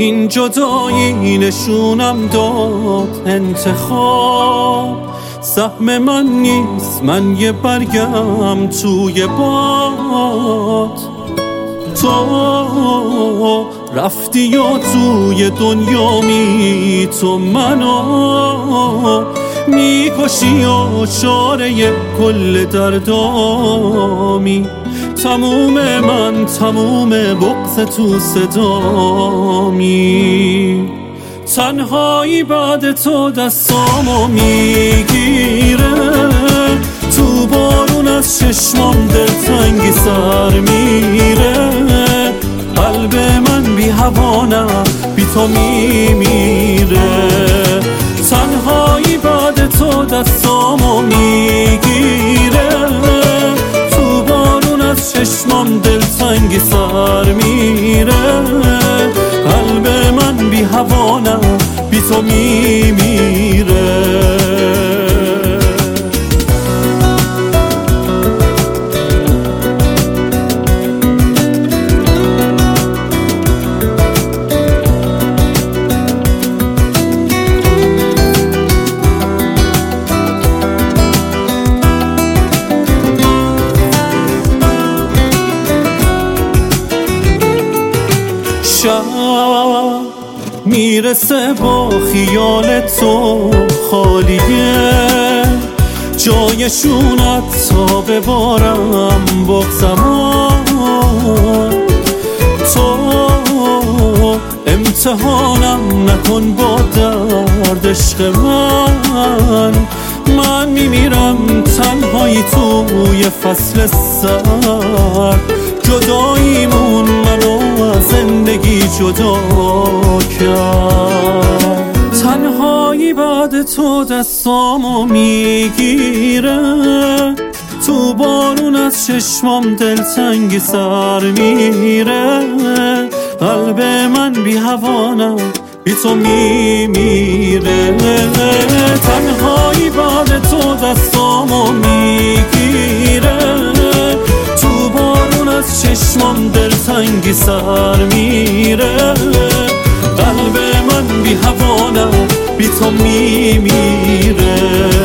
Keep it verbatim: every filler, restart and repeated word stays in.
این جدایی نشونم داد انتخاب سهم من نیست، من یه برگم توی باد. تو رفتی و توی دنیا می تو منو میکشی و چاره کل دردامی. تموم من تموم بغض تو صدامی. تنهایی بعد تو دستامو میگیره، تو بارون از چشمام دلتنگی سر میره. قلب من بی هوانه بی تو میمیره. تنهایی بعد تو دستامو میگیره، تو بارون از چشمام دلتنگی سر میره. قلب من بی هوانه بی تو میمیره. شب میرسه با خیال تو خالیه، جایشونت تا ببارم بغضم. تو امتحانم نکن با درد عشق من. من میمیرم تنهایی توی فصل سرد. جداییمون منو از زندگی جدا کرد. تنهایی بعد تو دستامو میگیره، تو بارون از چشمام دلتنگی سر میره. قلب من بی هوانه بی تو میمیره. تنهایی بعد تو دستامو میگیره، تو بارون از چشمام دلتنگی سر میره. قلب من بی هوانه بی تو میمیره.